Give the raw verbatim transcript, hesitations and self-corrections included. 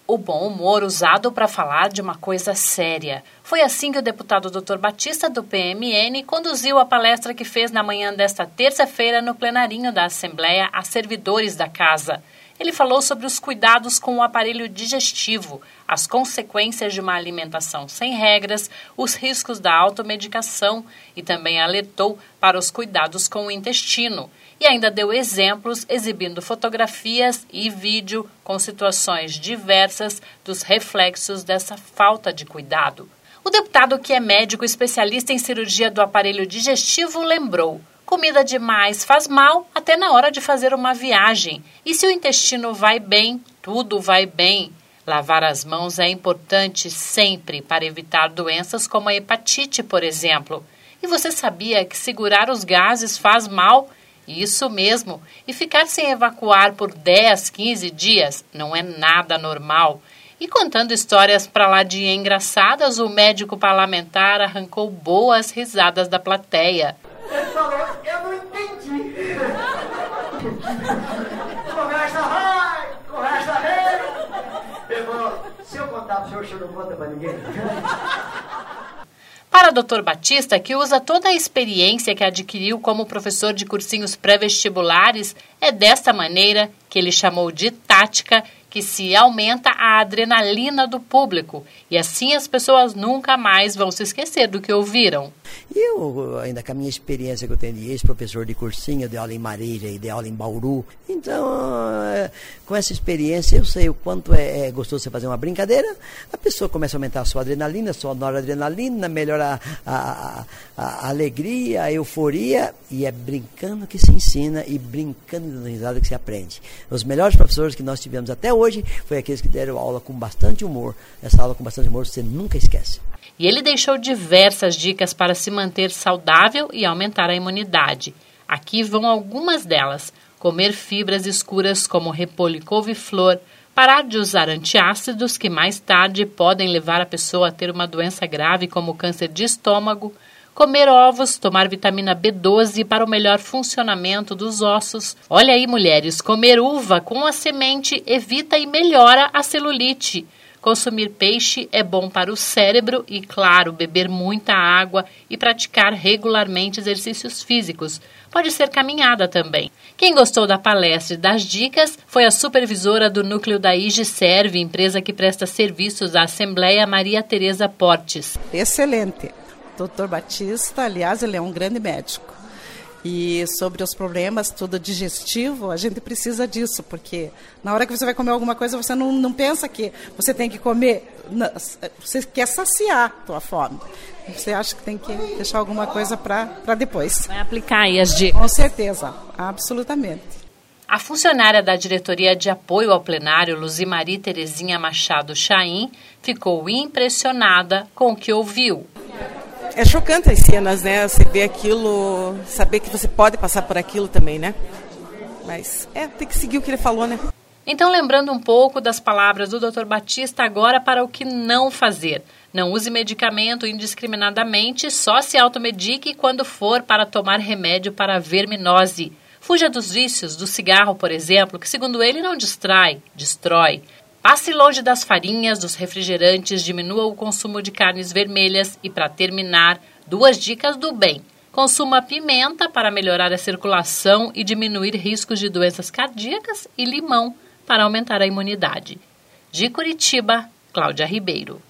O bom humor usado para falar de uma coisa séria. Foi assim que o deputado doutor Batista, do P M N, conduziu a palestra que fez na manhã desta terça-feira no plenarinho da Assembleia a servidores da Casa. Ele falou sobre os cuidados com o aparelho digestivo, as consequências de uma alimentação sem regras, os riscos da automedicação e também alertou para os cuidados com o intestino. E ainda deu exemplos exibindo fotografias e vídeo com situações diversas dos reflexos dessa falta de cuidado. O deputado, que é médico especialista em cirurgia do aparelho digestivo, lembrou: comida demais faz mal até na hora de fazer uma viagem. E se o intestino vai bem, tudo vai bem. Lavar as mãos é importante sempre para evitar doenças como a hepatite, por exemplo. E você sabia que segurar os gases faz mal? Isso mesmo. E ficar sem evacuar por dez, quinze dias não é nada normal. E contando histórias pra lá de engraçadas, o médico parlamentar arrancou boas risadas da plateia. Ele falou, eu não entendi. Conversa vai, conversa vem. Ele falou, se eu contar pro senhor, o senhor não conta pra ninguém. Para doutor Batista, que usa toda a experiência que adquiriu como professor de cursinhos pré-vestibulares, é desta maneira, que ele chamou de tática, que se aumenta a adrenalina do público. E assim as pessoas nunca mais vão se esquecer do que ouviram. Eu, ainda com a minha experiência que eu tenho de ex-professor de cursinho, de aula em Marília e de aula em Bauru, então, com essa experiência, eu sei o quanto é, é gostoso você fazer uma brincadeira, a pessoa começa a aumentar a sua adrenalina, a sua noradrenalina, melhora a, a, a, a alegria, a euforia, e é brincando que se ensina e brincando dando risada que se aprende. Os melhores professores que nós tivemos até hoje foi aqueles que deram aula com bastante humor. Essa aula com bastante humor você nunca esquece. E ele deixou diversas dicas para se manter saudável e aumentar a imunidade. Aqui vão algumas delas: comer fibras escuras como repolho e couve-flor, parar de usar antiácidos que mais tarde podem levar a pessoa a ter uma doença grave como câncer de estômago, comer ovos, tomar vitamina B doze para o melhor funcionamento dos ossos. Olha aí, mulheres, comer uva com a semente evita e melhora a celulite. Consumir peixe é bom para o cérebro e, claro, beber muita água e praticar regularmente exercícios físicos. Pode ser caminhada também. Quem gostou da palestra e das dicas foi a supervisora do núcleo da IGServe, empresa que presta serviços à Assembleia, Maria Tereza Portes. Excelente. doutor Batista, aliás, ele é um grande médico. E sobre os problemas tudo digestivo, a gente precisa disso, porque na hora que você vai comer alguma coisa, você não, não pensa que você tem que comer, não, você quer saciar a tua fome. Você acha que tem que deixar alguma coisa para depois. Vai aplicar aí as dicas. Com certeza, absolutamente. A funcionária da Diretoria de Apoio ao Plenário, Luzimari Terezinha Machado Chaim, ficou impressionada com o que ouviu. É chocante as cenas, né? Você vê aquilo, saber que você pode passar por aquilo também, né? Mas, é, tem que seguir o que ele falou, né? Então, lembrando um pouco das palavras do doutor Batista, agora para o que não fazer. Não use medicamento indiscriminadamente, só se automedique quando for para tomar remédio para a verminose. Fuja dos vícios, do cigarro, por exemplo, que segundo ele não distrai, destrói. Passe longe das farinhas, dos refrigerantes, diminua o consumo de carnes vermelhas e, para terminar, duas dicas do bem. Consuma pimenta para melhorar a circulação e diminuir riscos de doenças cardíacas e limão para aumentar a imunidade. De Curitiba, Cláudia Ribeiro.